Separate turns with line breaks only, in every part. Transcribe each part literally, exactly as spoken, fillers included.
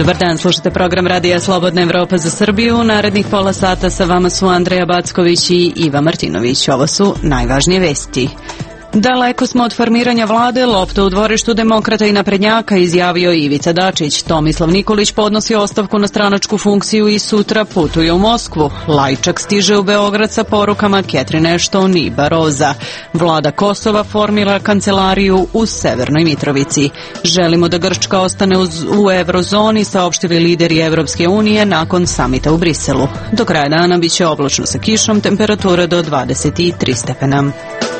Dobar dan, slušate program Radija Slobodna Evropa za Srbiju. Narednih pola sata sa vama su Andreja Backović i Iva Martinović. Ovo su najvažnije vesti. Daleko smo od formiranja vlade, lopta u dvorištu demokrata i naprednjaka, izjavio Ivica Dačić. Tomislav Nikolić podnosi ostavku na stranačku funkciju i sutra putuje u Moskvu. Lajčak stiže u Beograd sa porukama Catherine Ashton i Baroza. Vlada Kosova formira kancelariju u Severnoj Mitrovici. Želimo da Grčka ostane uz, u eurozoni, saopštili lideri Evropske unije nakon samita u Briselu. Do kraja dana biće oblačno sa kišom, temperatura do dvadeset tri stepena.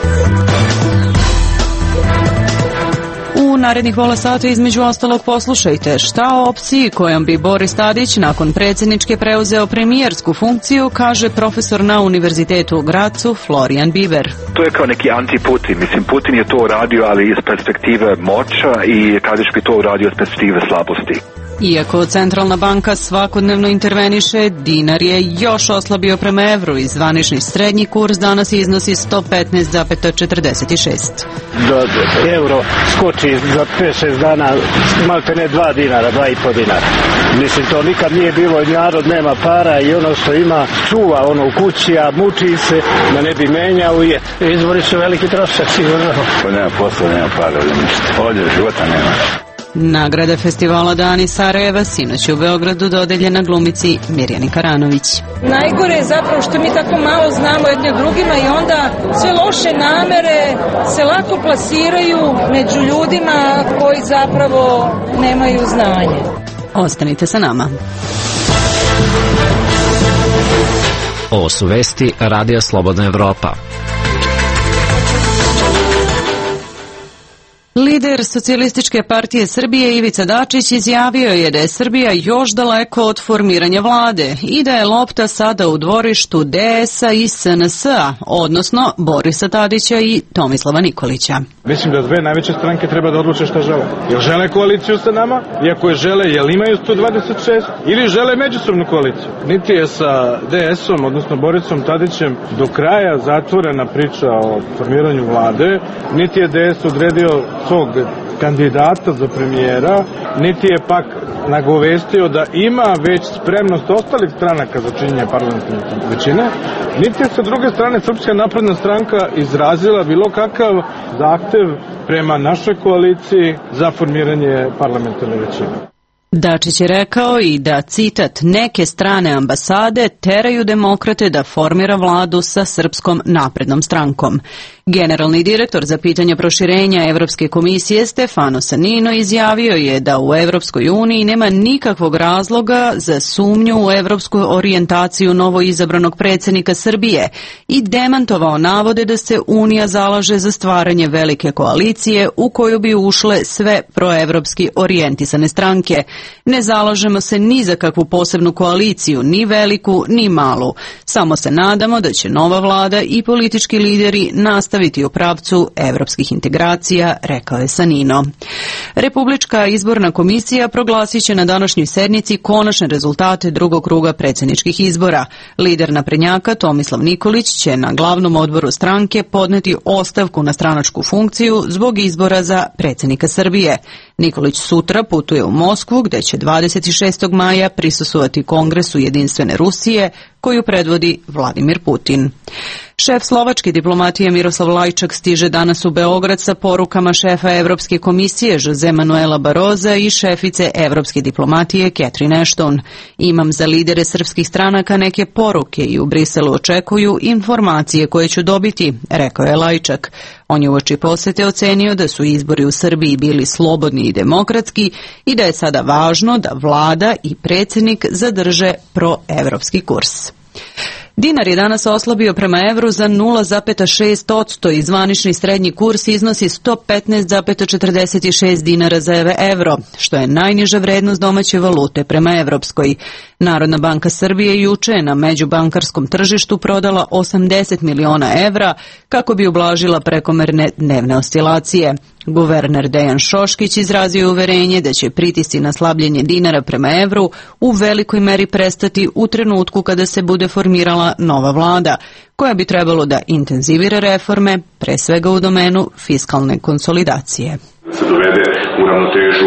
U narednih pola sata između ostalog poslušajte šta o opciji kojom bi Boris Tadić nakon predsjedničke preuzeo premijersku funkciju, kaže profesor na Univerzitetu u Gracu Florian Biber.
To je kao neki anti-Putin. Mislim, Putin je to uradio, ali iz perspektive moća i Tadić bi to uradio iz perspektive slabosti.
Iako centralna banka svakodnevno interveniše, dinar je još oslabio prema evru i zvanični srednji kurs danas iznosi sto petnaest zarez četrdeset šest.
Do euro skoči za pet šest dana malte ne dva dinara, dva i po dinara. Mislim, to nikad nije bilo, narod nema para i ono što ima čuva ono u kući, a muči se da ne bi menjao i izvori su veliki trošak, sigurno.
Pa nema posla, nema para, ništa. Ovdje života nema.
Nagrada festivala Dani Sarajeva sinoć u Beogradu dodeljena glumici Mirjani Karanović.
Najgore je zapravo što mi tako malo znamo jedni od drugima i onda sve loše namere se lako plasiraju među ljudima koji zapravo nemaju znanje.
Ostanite sa nama.
Ovo su vesti Radija Slobodna Evropa.
Lider Socijalističke partije Srbije Ivica Dačić izjavio je da je Srbija još daleko od formiranja vlade i da je lopta sada u dvorištu D S-a i S N S-a, odnosno Borisa Tadića i Tomislava Nikolića.
Mislim da dve najveće stranke treba da odluče šta žele. Jel žele koaliciju sa nama? I ako je žele, jel imaju sto dvadeset šest? Ili žele međusobnu koaliciju? Niti je sa D S-om, odnosno Borisom Tadićem, do kraja zatvorena priča o formiranju vlade, niti je D S odredio svog kandidata za premijera, niti je pak nagovestio da ima već spremnost ostalih stranaka za činjenje parlamentarne većine, niti je sa druge strane Srpska napredna stranka izrazila bilo kakav zahtev prema našoj koaliciji za formiranje parlamentarne većine.
Dačić je rekao i da, citat, neke strane ambasade teraju demokrate da formira vladu sa Srpskom naprednom strankom. Generalni direktor za pitanje proširenja Evropske komisije Stefano Sanino izjavio je da u Evropskoj uniji nema nikakvog razloga za sumnju u evropsku orijentaciju novoizabranog predsjednika Srbije i demantovao navode da se Unija zalaže za stvaranje velike koalicije u koju bi ušle sve proevropski orijentisane stranke. Ne zalažemo se ni za kakvu posebnu koaliciju, ni veliku, ni malu. Samo se nadamo da će nova vlada i politički lideri nastaviti u pravcu evropskih integracija, rekao je Sanino. Republička izborna komisija proglasit će na današnjoj sednici konačne rezultate drugog kruga predsjedničkih izbora. Lider naprednjaka Tomislav Nikolić će na glavnom odboru stranke podneti ostavku na stranačku funkciju zbog izbora za predsjednika Srbije. Nikolić sutra putuje u Moskvu gdje će dvadeset šestog maja prisustvovati Kongresu Jedinstvene Rusije koju predvodi Vladimir Putin. Šef slovačke diplomatije Miroslav Lajčak stiže danas u Beograd sa porukama šefa Evropske komisije Jose Manuela Baroza i šefice Evropske diplomatije Catherine Ashton. Imam za lidere srpskih stranaka neke poruke i u Briselu očekuju informacije koje ću dobiti, rekao je Lajčak. On je uoči posete ocenio da su izbori u Srbiji bili slobodni i demokratski i da je sada važno da vlada i predsjednik zadrže proevropski kurs. Dinar je danas oslabio prema evru za nula zarez šest posto i zvanični srednji kurs iznosi sto petnaest zarez četrdeset šest dinara za evro, što je najniža vrednost domaće valute prema evropskoj. Narodna banka Srbije juče je na međubankarskom tržištu prodala osamdeset miliona evra kako bi ublažila prekomerne dnevne oscilacije. Guverner Dejan Šoškić izrazio je uverenje da će pritisci na slabljenje dinara prema evru u velikoj meri prestati u trenutku kada se bude formirala nova vlada, koja bi trebalo da intenzivira reforme, pre svega u domenu fiskalne konsolidacije.
Se dovede u ravnotežu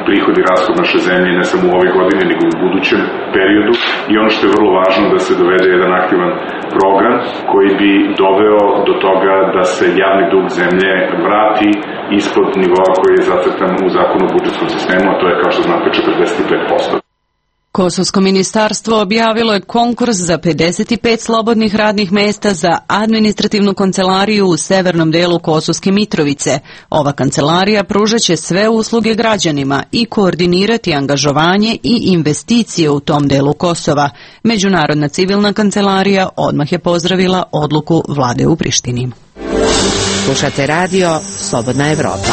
prihod i rashod naše zemlje ne samo u ove godine, nego u budućem periodu. I ono što je vrlo važno da se dovede jedan aktivan program koji bi doveo do toga da se javni dug zemlje vrati ispod nivoa koji je zacrtan u zakonu o budžetskom sistemu, a to je, kao što znate, četrdeset pet posto.
Kosovsko ministarstvo objavilo je konkurs za pedeset pet slobodnih radnih mesta za administrativnu kancelariju u severnom delu Kosovske Mitrovice. Ova kancelarija pružaće sve usluge građanima i koordinirati angažovanje i investicije u tom delu Kosova. Međunarodna civilna kancelarija odmah je pozdravila odluku vlade u Prištini.
Slušate radio Slobodna Evropa.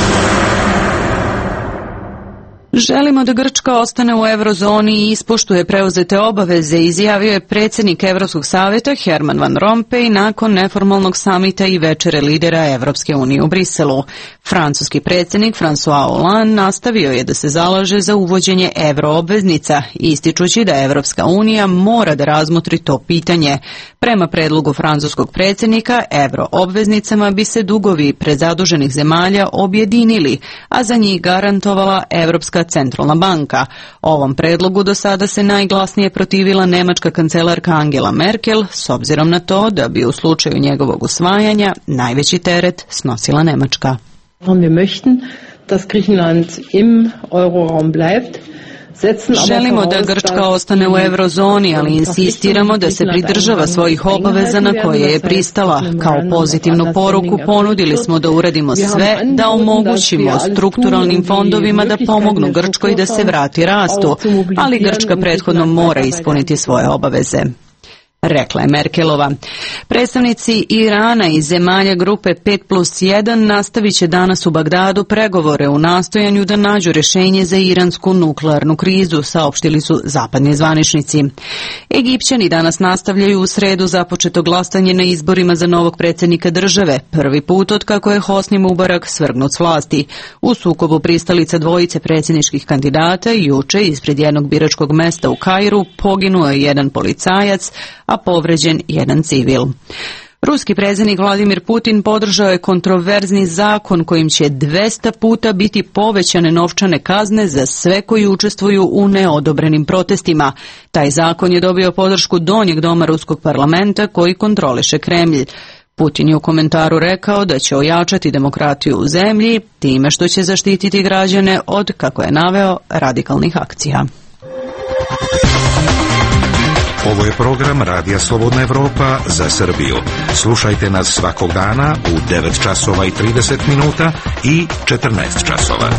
Želimo da Grčka ostane u eurozoni i ispoštuje preuzete obaveze, izjavio je predsjednik Evropskog savjeta Herman Van Rompuy nakon neformalnog samita i večere lidera Evropske unije u Briselu. Francuski predsjednik François Hollande nastavio je da se zalaže za uvođenje euroobveznica, ističući da Evropska unija mora da razmotri to pitanje. Prema predlogu francuskog predsjednika, euroobveznicama bi se dugovi prezaduženih zemalja objedinili, a za njih garantovala Evropska centralna banka. Ovom predlogu do sada se najglasnije protivila nemačka kancelarka Angela Merkel, s obzirom na to da bi u slučaju njegovog usvajanja najveći teret snosila Nemačka.
Wir möchten, dass Griechenland im Euroraum bleibt.
Želimo da Grčka ostane u eurozoni, ali insistiramo da se pridržava svojih obaveza na koje je pristala. Kao pozitivnu poruku ponudili smo da uradimo sve da omogućimo strukturalnim fondovima da pomognu Grčkoj da se vrati rastu, ali Grčka prethodno mora ispuniti svoje obaveze, rekla je Merkelova. Predstavnici Irana i zemalja grupe pet plus jedan nastavit će danas u Bagdadu pregovore u nastojanju da nađu rješenje za iransku nuklearnu krizu, saopštili su zapadni zvaničnici. Egipćani danas nastavljaju u sredu započeto glasanje na izborima za novog predsjednika države, prvi put od kako je Hosni Mubarak svrgnut s vlasti. U sukobu pristalica dvojice predsjedničkih kandidata juče ispred jednog biračkog mesta u Kairu poginuo je jedan policajac, a povređen jedan civil. Ruski predsjednik Vladimir Putin podržao je kontroverzni zakon kojim će dvesta puta biti povećane novčane kazne za sve koji učestvuju u neodobrenim protestima. Taj zakon je dobio podršku donjeg doma Ruskog parlamenta koji kontroliše Kremlj. Putin je u komentaru rekao da će ojačati demokratiju u zemlji time što će zaštititi građane od, kako je naveo, radikalnih akcija.
Ovo je program Radija Slobodna Evropa za Srbiju. Slušajte nas svakog dana u devet časova i trideset minuta i četrnaest časova.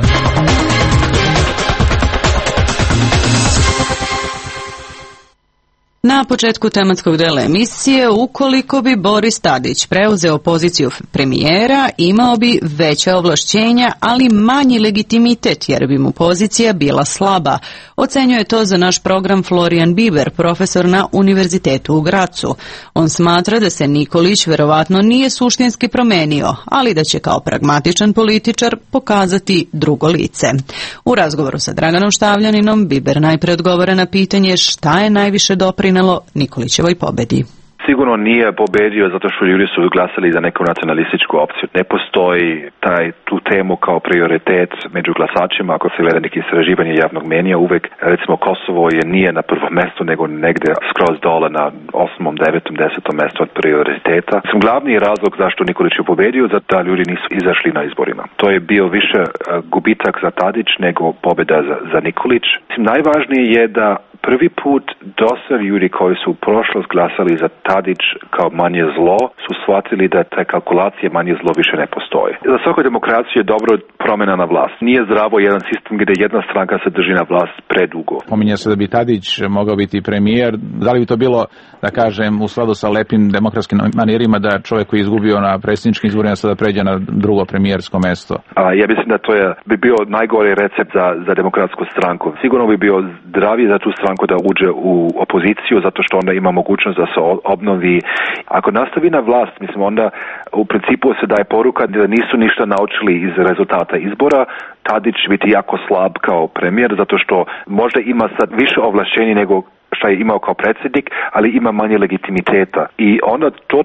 Na početku tematskog dela emisije, ukoliko bi Boris Tadić preuzeo poziciju premijera, imao bi veća ovlašćenja, ali manji legitimitet, jer bi mu pozicija bila slaba. Ocenjuje to za naš program Florian Biber, profesor na Univerzitetu u Gracu. On smatra da se Nikolić verovatno nije suštinski promenio, ali da će kao pragmatičan političar pokazati drugo lice. U razgovoru sa Draganom Štavljaninom, Biber najpre odgovara na pitanje šta je najviše doprinelo Nikolićevoj pobedi.
Sigurno nije pobedio zato što ljudi su glasali za neku nacionalističku opciju. Ne postoji taj, tu temu kao prioritet među glasačima. Ako se gleda neki istraživanje javnog mnjenja, uvek recimo Kosovo je nije na prvom mjestu nego negde skroz dole na osmom, devetom, desetom mjestu od prioriteta. Sam glavni razlog zašto Nikolić je pobedio, zato da ljudi nisu izašli na izborima. To je bio više gubitak za Tadić nego pobjeda za, za Nikolić. Mislim, najvažnije je da prvi put dosta ljudi koji su u prošlost glasali za Tadić kao manje zlo su shvatili da ta kalkulacija manje zlo više ne postoji. Za svaku demokraciju je dobro promjena na vlast. Nije zdravo jedan sistem gdje jedna stranka se drži na vlast predugo.
Pominje se da bi Tadić mogao biti premijer. Da li bi to bilo, da kažem, u skladu sa lepim demokratskim manirima da čovjek koji je izgubio na predsjedničkim izborima sada pređe na drugo premijersko mjesto?
A, ja mislim da to je, bi bio najgori recept za, za demokratsku stranku. Sigurno bi bio zdraviji za tu stranku da uđe u opoziciju zato što onda ima mogućnost da se obnovi. Ako nastavi na vlast, mislim, onda u principu se daje poruka da nisu ništa naučili iz rezultata izbora. Tadić će biti jako slab kao premijer zato što možda ima sad više ovlašćenja nego što je imao kao predsjednik, ali ima manje legitimiteta. I onda to će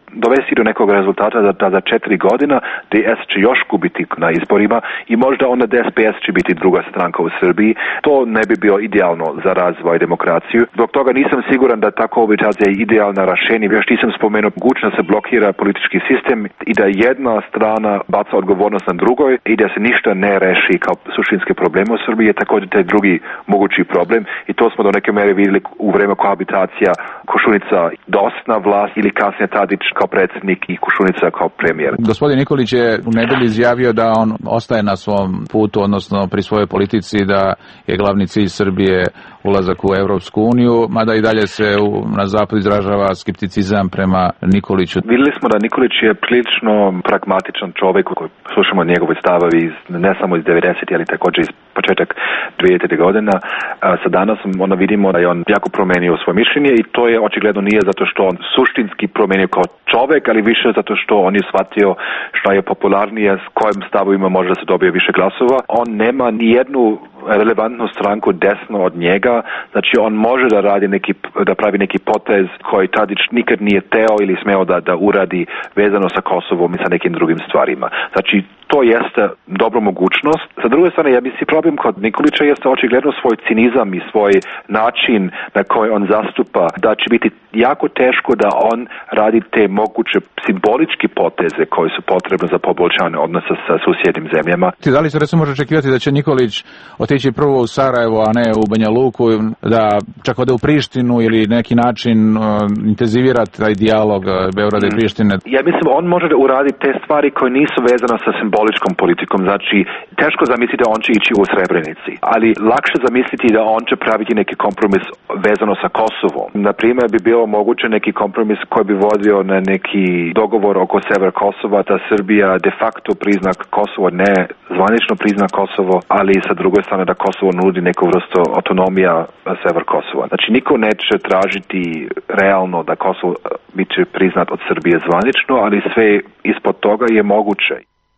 dovesti do nekog rezultata da, da za četiri godina D S će još gubiti na izborima i možda onda D S P S će biti druga stranka u Srbiji. To ne bi bio idealno za razvoj demokraciju. Zbog toga nisam siguran da tako običacija je idealna rješenje. Još nisam spomenuo mogućnost da se blokira politički sistem i da jedna strana baca odgovornost na drugoj i da se ništa ne reši kao suštinske probleme u Srbiji je također taj drugi mogući problem i to smo do neke mere vidjeli u vreme kohabitacija Košunica dosna vlast ili kasnije Tadić kao predsjednik i Košunica kao premijer.
Gospodin Nikolić je u nedelji izjavio da on ostaje na svom putu, odnosno pri svojoj politici, da je glavni cilj Srbije ulazak u Evropsku uniju, mada i dalje se u, na zapad izražava skepticizam prema Nikoliću.
Vidjeli smo da Nikolić je prilično pragmatičan čovjek koji slušamo njegove stavovi ne samo iz devedesetih, ali također iz početak dvedesetih godina. Sa danas onda vidimo da je on jako promenio svoje mišljenje i to je očigledno nije zato što on suštinski promenio kao čovjek, ali više zato što on je shvatio što je popularnije, s kojim stavovima može da se dobije više glasova. On nema ni jednu relevantnu stranku desno od njega, znači on može da radi neki, da pravi neki potez koji Tadić nikad nije teo ili smeo da, da uradi vezano sa Kosovom i sa nekim drugim stvarima. Znači to jeste dobra mogućnost. Sa druge strane, ja mislim problem kod Nikolića jeste očigledno svoj cinizam i svoj način na koji on zastupa, da će biti jako teško da on radi te moguće simboličke poteze koji su potrebne za poboljšanje odnosa sa susjednim zemljama.
Da li se recimo može očekivati da će Nikolić otići prvo u Sarajevo, a ne u Banja Luku, da čak ode u Prištinu ili neki način uh, intenzivira taj dijalog uh, Beograda i Prištine?
Ja mislim, on može da uradi te stvari koje nisu vezane sa simboličkom politikom. Znači, teško zamisliti da on će ići u Srebrenici, ali lakše zamisliti da on će praviti neki kompromis vezano sa Kosovom. Naprimjer, bi bilo moguće neki kompromis koji bi vodio na neki dogovor oko sever Kosova, da Srbija de facto prizna Kosovo, ne zvanično prizna Kosovo, ali sa druge strane da Kosovo nudi neku vrstu autonomija sever Kosova. Znači, niko neće tražiti realno da Kosovo biće priznat od Srbije zvanično, ali sve ispod toga je moguće.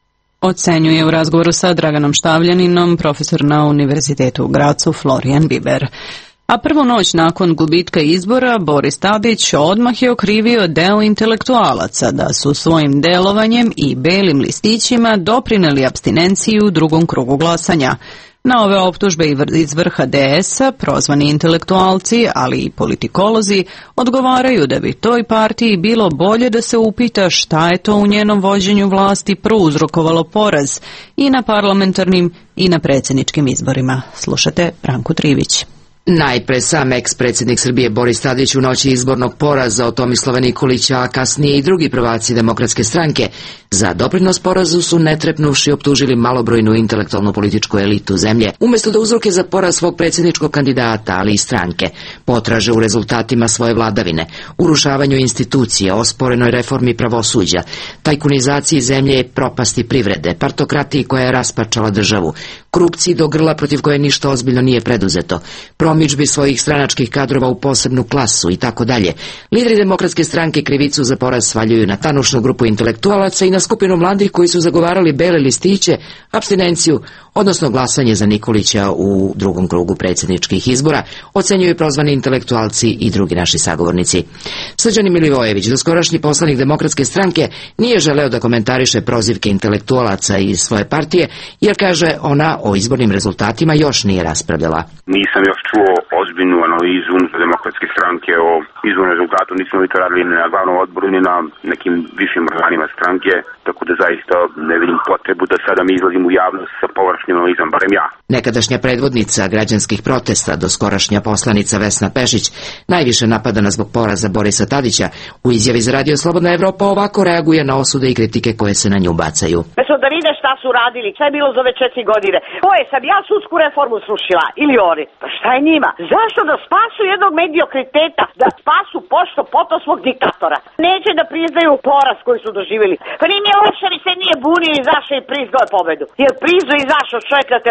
Ocenjuje u razgovoru sa Draganom Štavljaninom profesor na Univerzitetu u Gracu Florijan Biber. A prvu noć nakon gubitka izbora Boris Tadić odmah je okrivio deo intelektualaca da su svojim delovanjem i belim listićima doprineli apstinenciji u drugom krugu glasanja. Na ove optužbe iz vrha D S-a prozvani intelektualci, ali i politikolozi, odgovaraju da bi toj partiji bilo bolje da se upita šta je to u njenom vođenju vlasti prouzrokovalo poraz i na parlamentarnim i na predsjedničkim izborima. Slušate Branku Trivić.
Najpre sam eks-predsjednik Srbije Boris Tadić u noći izbornog poraza od Tomislava Nikolića, a kasnije i drugi prvaci Demokratske stranke, za doprinos porazu su netrepnuši optužili malobrojnu intelektualnu političku elitu zemlje, umjesto da uzroke za poraz svog predsjedničkog kandidata, ali i stranke, potraže u rezultatima svoje vladavine, urušavanju institucije, osporenoj reformi pravosuđa, tajkunizaciji zemlje i propasti privrede, partokratiji koja je rasparčala državu, korupciji do grla protiv koje ništa ozbiljno nije preduzeto, promidžbi svojih stranačkih kadrova u posebnu klasu i tako dalje. Lideri Demokratske stranke krivicu za poraz svaljuju na tanušnu grupu intelektualaca i na skupinu mladih koji su zagovarali bele listiće, apstinenciju, odnosno glasanje za Nikolića u drugom krugu predsjedničkih izbora, ocenjuju prozvani intelektualci i drugi naši sagovornici. Srđan Milivojević, doskorašnji poslanik Demokratske stranke, nije želeo da komentariše prozivke intelektualaca iz svoje partije, jer kaže ona o izbornim rezultatima još nije raspravljala.
Nisam još čuo ozbiljnu analizu Demokratske stranke o izbornom rezultatu, nismo li to radili ni na glavnom odboru, ni na nekim višim organima stranke, tako da zaista ne vidim potrebu da sada mi izlazim u javnost sa površnim analizom, barem ja.
Nekadašnja predvodnica građanskih protesta, doskorašnja poslanica Vesna Pešić, najviše napadana zbog poraza Borisa Tadića, u izjavi za Radio Slobodna Evropa ovako reaguje na osude i kritike koje se na nju bacaju.
Mesto da vide šta su radili, šta je bilo za ove četiri godine. Koje sam ja sudsku reformu srušila ili oni? Pa šta je njima? Zašto da spasu jednog mediokriteta, da spasu pošto poto svog diktatora? Neće da priznaju poraz koji su doživjeli. Pa nije mi Leševi se nije bunio i izašao i priznao pobedu. Jer priznao i izašao čovjek na televiziju i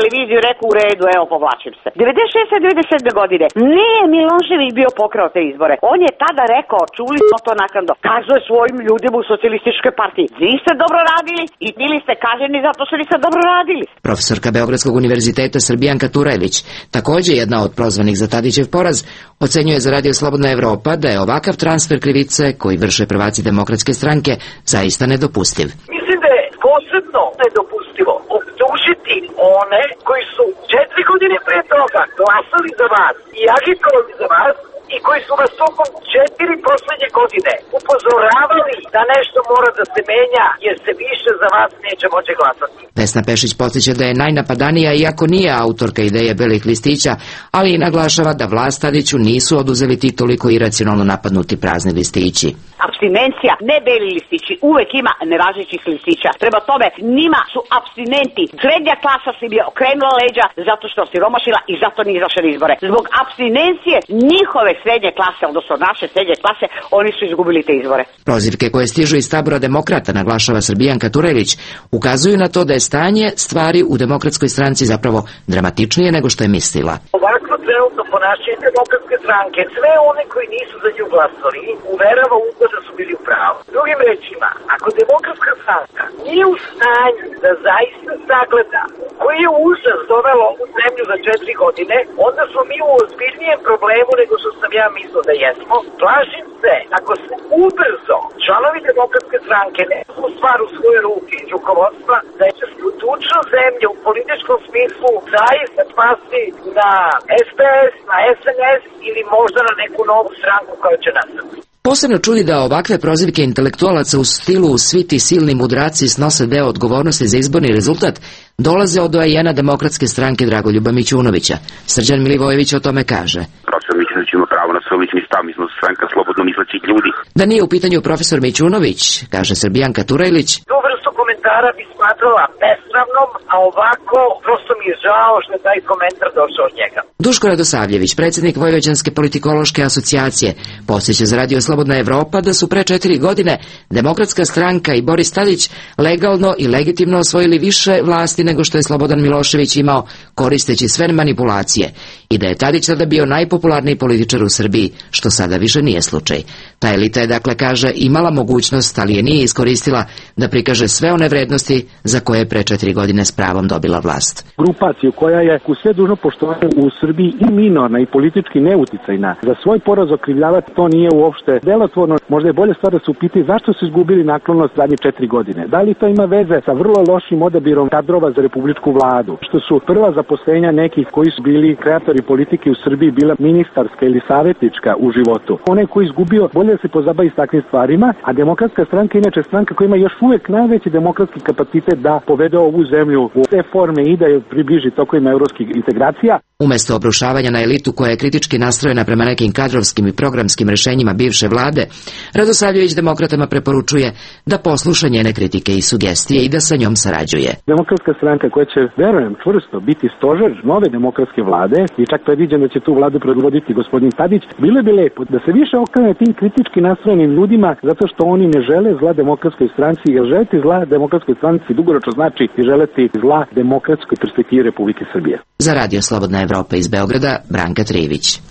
rekao u redu, evo povlačim se. devedeset šeste devedeset sedme godine nije Milošević bio pokrao te izbore. On je tada rekao, čuli smo to naknadno, kazao je svojim ljudima u socijalističkoj partiji, niste dobro radili i bili ste kaženi zato što niste dobro radili.
Profesorka Beogradskog univerziteta Srbijanka Turajlić, također jedna od prozvanih za Tadićev poraz, ocenjuje za Radio Slobodna Evropa da je ovakav transfer krivice koji vrše prvaci Demokratske stranke zaista nedopustiv.
Mislim da je posebno nedopustivo optužiti one koji su četiri godine pre toga glasali za vas i agitovali za vas i koji su vas tokom četiri poslednje godine upozoravali da nešto mora da se menja jer se više za vas neće moći glasati.
Vesna Pešić podsjeća da je najnapadanija iako nije autorka ideje belih listića, ali i naglašava da vlast Tadiću nisu oduzeli ti toliko iracionalno napadnuti prazni listići.
Apstinencija, ne beli listići, uvek ima nevažećih listića. Prema tome, njima su apstinenti. Srednja klasa se bi okrenula leđa zato što siromašila i zato nije izašla na izbore. Zbog apstinencije njihove srednje klase, odnosno naše srednje klase, oni su izgubili te izbore.
Prozivke koje stižu iz tabora demokrata, naglašava Srbijanka Turajlić, ukazuju na to da je stanje stvari u Demokratskoj stranci zapravo dramatičnije nego što je mislila.
Ovakvo trenutno ponašanje Demokratske stranke, sve one koji nisu za nju glasali, uverava u to da su bili u pravu. Drugim rečima, ako Demokratska stranka nije u stanju da zaista sagleda koji je užas dovelo ovu zemlju za četiri godine, onda smo mi u ozbiljnijem problemu nego što sam ja mislio da jesmo. Plašim se, ako se ubrzo članovi Demokratske stranke ne su stvar u svoje ruke iz rukovodstva, da će budućnost zemlje u političkom smislu zaista spasti na S P S, na S N S ili možda na neku novu stranku koja će nastati.
Posebno čudi da ovakve prozivke intelektualaca u stilu svi ti silni mudraci snose deo odgovornosti za izborni rezultat dolaze od doajena Demokratske stranke Dragoljuba Mićunovića. Srđan Milivojević o tome kaže.
Profesor Mićunović ima pravo na svoj lični stav, mi smo stranka slobodno mislećih ljudi.
Da nije u pitanju profesor Mićunović, kaže Srbijanka Turajlić,
tu vrstu komentara bi smatrala besramnom, a ovako prosto mi je žao što je taj komentar došao od njega.
Duško Radosavljević, predsjednik Vojvođanske politikološke asocijacije, podsjeća za Radio Slobodna Evropa da su pre četiri godine Demokratska stranka i Boris Tadić legalno i legitimno osvojili više vlasti nego što je Slobodan Milošević imao koristeći sve manipulacije i da je Tadić tada bio najpopularniji političar u Srbiji, što sada više nije slučaj. Ta elita je, dakle, kaže, imala mogućnost, ali je nije iskoristila da prikaže sve one vrednosti za koje je pre četiri godine s pravom dobila vlast.
Grupaciju koja je u sve dužno poštovanje u Srbiji i minorna i politički neuticajna, za svoj poraz okrivljavati to nije uopšte delotvorno. Možda je bolje stvar da se upiti zašto su izgubili naklonost zadnje četiri godine. Da li to ima veze sa vrlo lošim odabirom kadrova za republičku vladu? Što su prva zaposlenja nekih koji su bili kreatori politike u Srbiji bila ministarska ili savjetnička u životu. Onaj koji je izgubio, bolje da se pozabavi s takvim stvarima, a Demokratska stranka je inače stranka koja ima još uvek najveći demokratski kapacitet da povede ovu zemlju u te forme i da je približi tokovima evropskih integracija.
Umesto obrušavanja na elitu koja je kritički nastrojena prema nekim kadrovskim i programskim rešenjima bivše vlade, Radosavljević demokratama preporučuje da posluša njene kritike i sugestije i da sa njom sarađuje.
Demokratska stranka koja će, verujem, čvrsto biti stožer nove demokratske vlade i čak predviđam da će tu vladu predvoditi gospodin Tadić, bilo bi lepo da se više okrene tim kritički nastrojenim ljudima zato što oni ne žele zla Demokratskoj stranci, jer želeti zla Demokratskoj stranci dugoročno znači i želeti zla demokratskoj perspektivi Republike Srbije.
Za Radio Slobodna Evropa iz Beograda, Branka Trivić.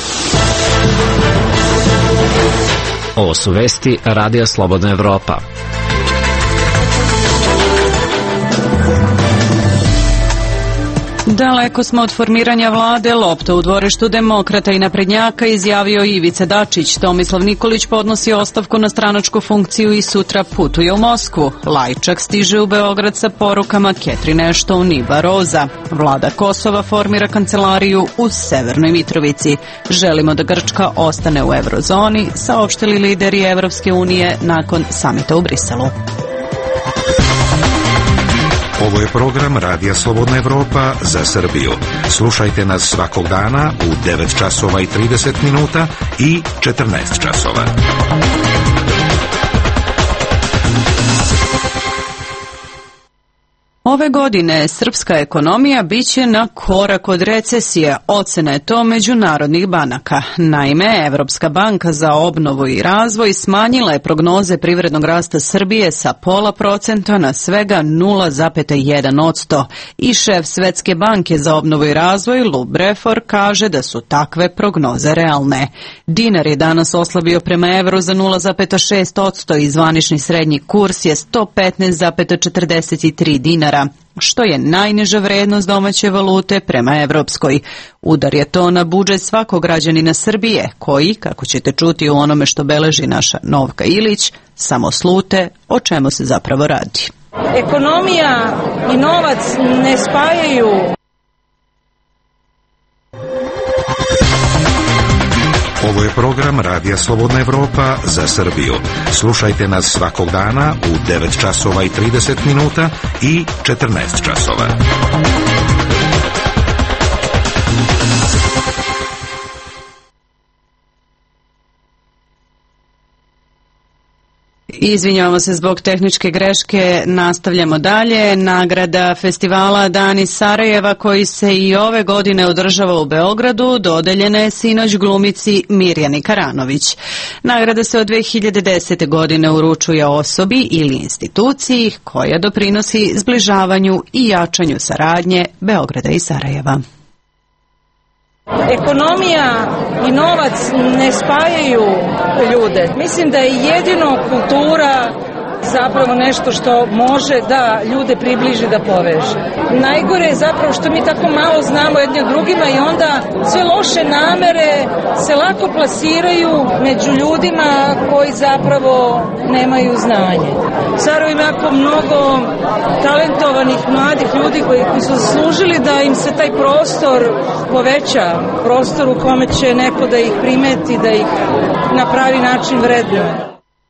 Ovo su vesti Radija Slobodna Evropa.
Daleko smo od formiranja vlade, lopta u dvorištu Demokrata i naprednjaka, izjavio Ivica Dačić. Tomislav Nikolić podnosi ostavku na stranačku funkciju i sutra putuje u Moskvu. Lajčak stiže u Beograd sa porukama Ketri nešto u Niba Roza. Vlada Kosova formira kancelariju u Severnoj Mitrovici. Želimo da Grčka ostane u eurozoni, saopštili lideri Evropske unije nakon samita u Briselu.
Ovo je program Radija Slobodna Evropa za Srbiju. Slušajte nas svakog dana u devet časova i trideset minuta i četrnaest časova.
Ove godine srpska ekonomija biće na korak od recesije, ocena je to međunarodnih banaka. Naime, Evropska banka za obnovu i razvoj smanjila je prognoze privrednog rasta Srbije sa pola procenta na svega nula zarez jedan posto. I šef Svetske banke za obnovu i razvoj, Lou Breford, kaže da su takve prognoze realne. Dinar je danas oslabio prema evru za nula zarez šest posto i zvanični srednji kurs je sto petnaest zarez četrdeset tri dinara, što je najniža vrednost domaće valute prema evropskoj. Udar je to na budžet svakog građanina Srbije, koji, kako ćete čuti u onome što beleži naša Novka Ilić, samo slute o čemu se zapravo radi.
Ekonomija i novac ne spajaju.
Ovo je program Radija Slobodna Evropa za Srbiju. Slušajte nas svakog dana u devet časova i trideset minuta i četrnaest časova.
Izvinjavamo se zbog tehničke greške, nastavljamo dalje. Nagrada festivala Dani Sarajeva, koji se i ove godine održava u Beogradu, dodeljena je sinoć glumici Mirjani Karanović. Nagrada se od dve hiljade desete. godine uručuje osobi ili instituciji koja doprinosi zbližavanju i jačanju saradnje Beograda i Sarajeva.
Ekonomija i novac ne spajaju ljude. Mislim da je jedino kultura zapravo nešto što može da ljude približi, da poveže. Najgore je zapravo što mi tako malo znamo jedni od drugima i onda sve loše namere se lako plasiraju među ljudima koji zapravo nemaju znanje. Sarajevo ima jako mnogo talentovanih mladih ljudi koji, koji su zaslužili da im se taj prostor poveća, prostor u kome će neko da ih primeti, da ih na pravi način vrednuje.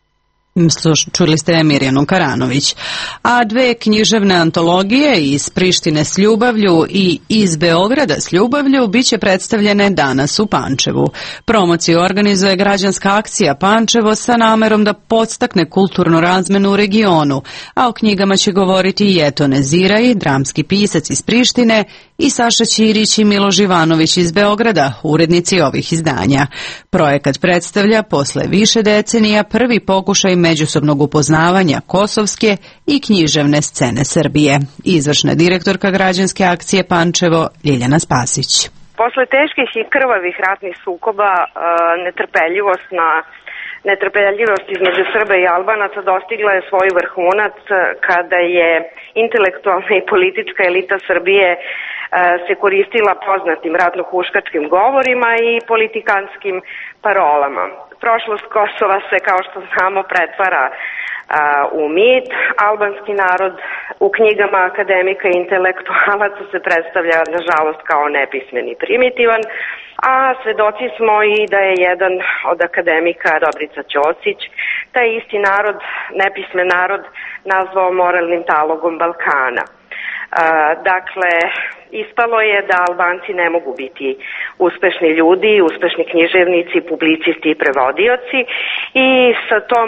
Čuli ste Mirjanu Karanović. A dve književne antologije iz Prištine s ljubavlju i iz Beograda s ljubavlju biće predstavljene danas u Pančevu. Promociju organizuje građanska akcija Pančevo sa namerom da podstakne kulturnu razmenu u regionu, a o knjigama će govoriti i Eto Neziraj, dramski pisac iz Prištine, i Saša Ćirić i Miloš Ivanović iz Beograda, urednici ovih izdanja. Projekat predstavlja posle više decenija prvi pokušaj međusobnog upoznavanja kosovske i književne scene Srbije. Izvršna direktorka građanske akcije Pančevo, Ljiljana Spasić.
Posle teških i krvavih ratnih sukoba, netrpeljivost na Netrpeljivost između Srba i Albanaca dostigla je svoj vrhunac kada je intelektualna i politička elita Srbije se koristila poznatim ratno-huškačkim govorima i politikanskim parolama. Prošlost Kosova se, kao što znamo, pretvara u mit. Albanski narod u knjigama akademika i intelektualaca se predstavlja, nažalost, kao nepismen i primitivan, a svedoci smo i da je jedan od akademika, Dobrica Ćosić, taj isti narod, nepismen narod, nazvao moralnim talogom Balkana. Dakle, ispalo je da Albanci ne mogu biti uspešni ljudi, uspešni književnici, publicisti i prevodioci, i sa tom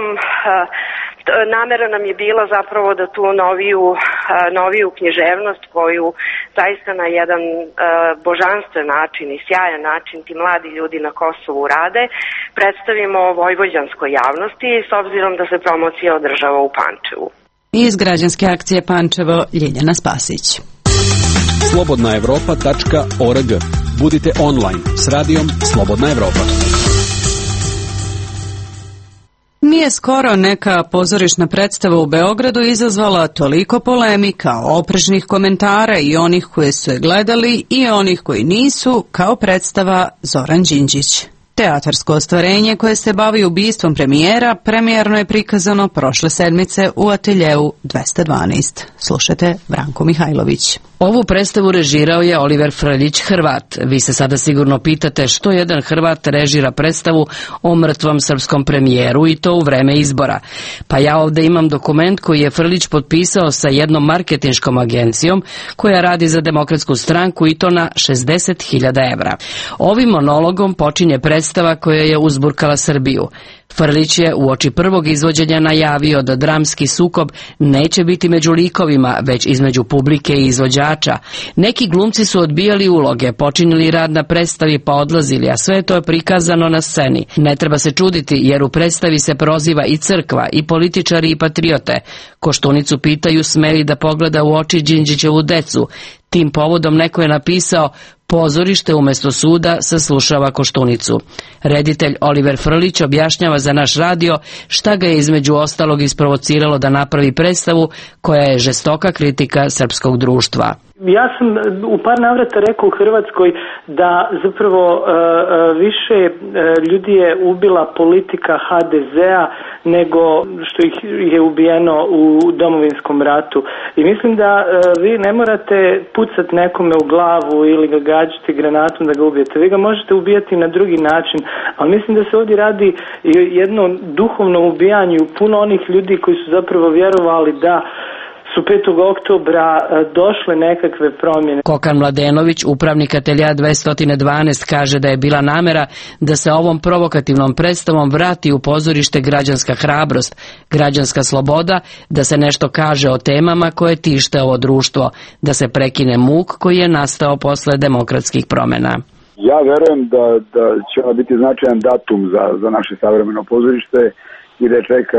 namera nam je bila zapravo da tu noviju, noviju književnost koju zaista na jedan božanstven način i sjajan način ti mladi ljudi na Kosovu rade, predstavimo vojvođanskoj javnosti, s obzirom da se promocija održava u Pančevu.
Iz građanske akcije Pančevo, Ljiljana Spasić.
slobodna evropa tačka org. Budite online s radijom Slobodna Evropa.
Nije skoro neka pozorišna predstava u Beogradu izazvala toliko polemika, oprečnih komentara i onih koje su je gledali i onih koji nisu, kao predstava Zoran Đinđić. Teatarsko ostvarenje koje se bavi ubistvom premijera premijerno je prikazano prošle sedmice u ateljeu dvesta dvanaest. Slušajte Branko Mihajlović.
Ovu predstavu režirao je Oliver Frljić, Hrvat. Vi se sada sigurno pitate što jedan Hrvat režira predstavu o mrtvom srpskom premijeru i to u vreme izbora. Pa ja ovde imam dokument koji je Frljić potpisao sa jednom marketinškom agencijom koja radi za Demokratsku stranku i to na šezdeset hiljada evra. Ovim monologom počinje predstava koja je uzburkala Srbiju. Frljić je uoči prvog izvođenja najavio da dramski sukob neće biti među likovima, već između publike i izvođača. Neki glumci su odbijali uloge, počinili rad na predstavi pa odlazili, a sve to je prikazano na sceni. Ne treba se čuditi jer u predstavi se proziva i crkva, i političari i patriote. Koštunicu pitaju smeli da pogleda u oči Đinđićevu decu. Tim povodom neko je napisao: pozorište umesto suda saslušava Koštunicu. Reditelj Oliver Frljić objašnjava za naš radio šta ga je između ostalog isprovociralo da napravi predstavu koja je žestoka kritika srpskog društva.
Ja sam u par navrata rekao u Hrvatskoj da zapravo uh, više uh, ljudi je ubila politika ha de zea nego što ih je ubijeno u Domovinskom ratu. I mislim da uh, vi ne morate pucati nekome u glavu ili ga gađati granatom da ga ubijete. Vi ga možete ubijati na drugi način, ali mislim da se ovdje radi jedno duhovno ubijanje u puno onih ljudi koji su zapravo vjerovali da su petog oktobra došle nekakve promjene.
Kokan Mladenović, upravnik ateljea dvesta dvanaest, kaže da je bila namera da se ovom provokativnom predstavom vrati u pozorište građanska hrabrost, građanska sloboda, da se nešto kaže o temama koje tište ovo društvo, da se prekine muk koji je nastao posle demokratskih promjena.
Ja verujem da, da će ovo biti značajan datum za, za naše savremeno pozorište i da čeka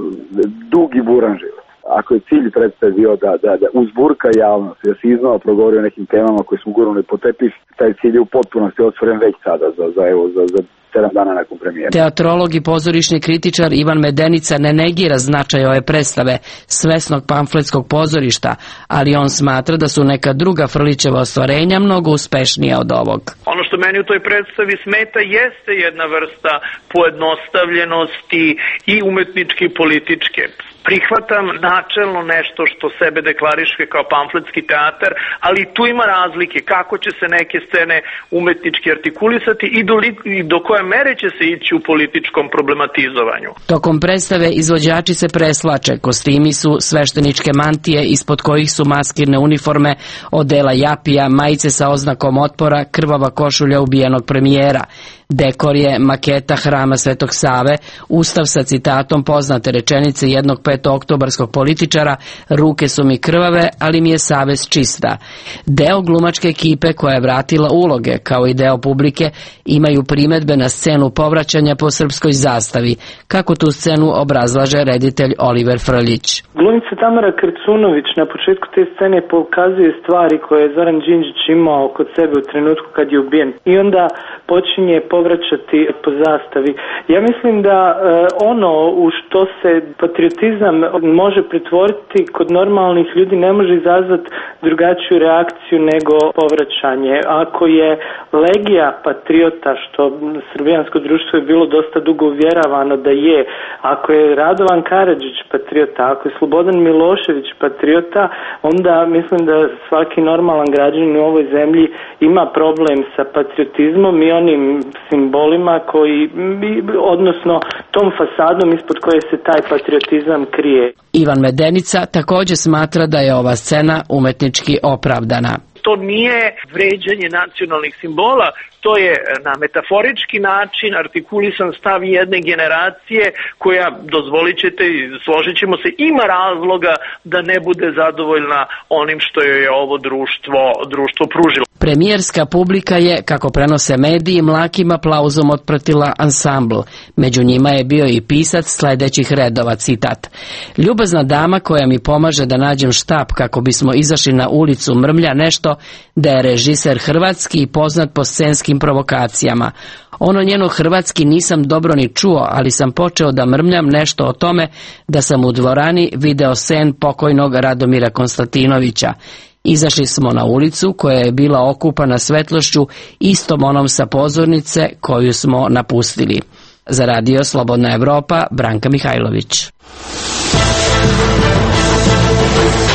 dug i buran život. Ako je cilj predstave bio da, da, da uzburka javnost, da se iznova progovori o nekim temama koje smo gurnuli po tepih, taj cilj je u potpunosti ostvaren već sada za, za, evo, za, za sedam dana nakon premijera.
Teatrolog i pozorišni kritičar Ivan Medenica ne negira značaj ove predstave, svesnog pamfletskog pozorišta, ali on smatra da su neka druga Frljićeva ostvarenja mnogo uspešnija od ovog.
Ono što meni u toj predstavi smeta jeste jedna vrsta pojednostavljenosti i umetničke i političke. Prihvatam načelno nešto što sebe deklariše kao pamfletski teatar, ali tu ima razlike kako će se neke scene umetnički artikulisati i do, i do koje mere će se ići u političkom problematizovanju.
Tokom predstave izvođači se preslače, kostimi su svešteničke mantije ispod kojih su maskirne uniforme, odela japija, majice sa oznakom otpora, krvava košulja ubijenog premijera. Dekor je maketa hrama Svetog Save, ustav sa citatom poznate rečenice jednog petooktobarskog političara: ruke su mi krvave, ali mi je savest čista. Deo glumačke ekipe koja je vratila uloge, kao i deo publike, imaju primedbe na scenu povraćanja po srpskoj zastavi. Kako tu scenu obrazlaže reditelj Oliver Frljić?
Glumica Tamara Krcunović na početku te scene pokazuje stvari koje je Zoran Đinđić imao kod sebe u trenutku kad je ubijen. I onda počinje povraćati po zastavi. Ja mislim da e, ono u što se patriotizam može pretvoriti kod normalnih ljudi ne može izazvati drugačiju reakciju nego povraćanje. Ako je legija patriota, što srbijansko društvo je bilo dosta dugo uvjeravano da je, ako je Radovan Karadžić patriota, ako je Slobodan Milošević patriota, onda mislim da svaki normalan građanin u ovoj zemlji ima problem sa patriotizmom i onim simbolima koji, odnosno tom fasadom ispod koje se taj patriotizam krije.
Ivan Medenica također smatra da je ova scena umetnički opravdana.
To nije vređanje nacionalnih simbola, to je na metaforički način artikulisan stav jedne generacije koja, dozvolit ćete i složit ćemo se, ima razloga da ne bude zadovoljna onim što joj je ovo društvo, društvo pružilo.
Premijerska publika je, kako prenose mediji, mlakim aplauzom otpratila ansambl. Među njima je bio i pisac sledećih redova, citat: ljubazna dama koja mi pomaže da nađem štap kako bismo izašli na ulicu mrmlja nešto da je režiser hrvatski i poznat po scenskim provokacijama. Ono njeno hrvatski nisam dobro ni čuo, ali sam počeo da mrmljam nešto o tome da sam u dvorani video sen pokojnog Radomira Konstantinovića. Izašli smo na ulicu koja je bila okupana svetlošću istom onom sa pozornice koju smo napustili. Za radio Slobodna Evropa, Branka Mihajlović.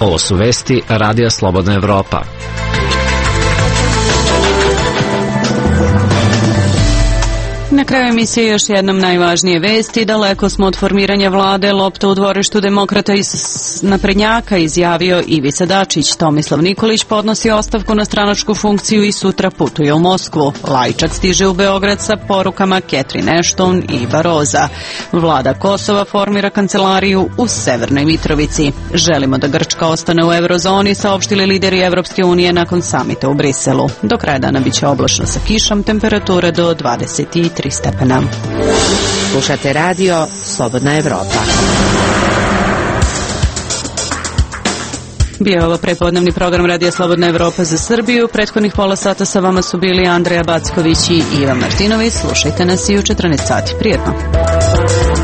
Ovo su vesti Radija Slobodna Evropa.
Na kraju emisije još jednom najvažnije vesti. Daleko smo od formiranja vlade, lopta u dvorištu demokrata iz naprednjaka, izjavio Ivica Dačić. Tomislav Nikolić podnosi ostavku na stranačku funkciju i sutra putuje u Moskvu. Lajčak stiže u Beograd sa porukama Catherine Ashton i Baroza. Vlada Kosova formira kancelariju u Severnoj Mitrovici. Želimo da Grčka ostane u eurozoni, saopštili lideri Evropske unije nakon samita u Briselu. Do kraja dana biće oblačno sa kišom, temperature do dvadeset tri stepena.
Slušate radio Slobodna Evropa.
Bio je ovo prepodnevni program Radija Slobodna Evropa za Srbiju. Prethodnih pola sata sa vama su bili Andreja Backović i Ivan Martinović. Slušajte nas i u četrnaest sati. Prijetno.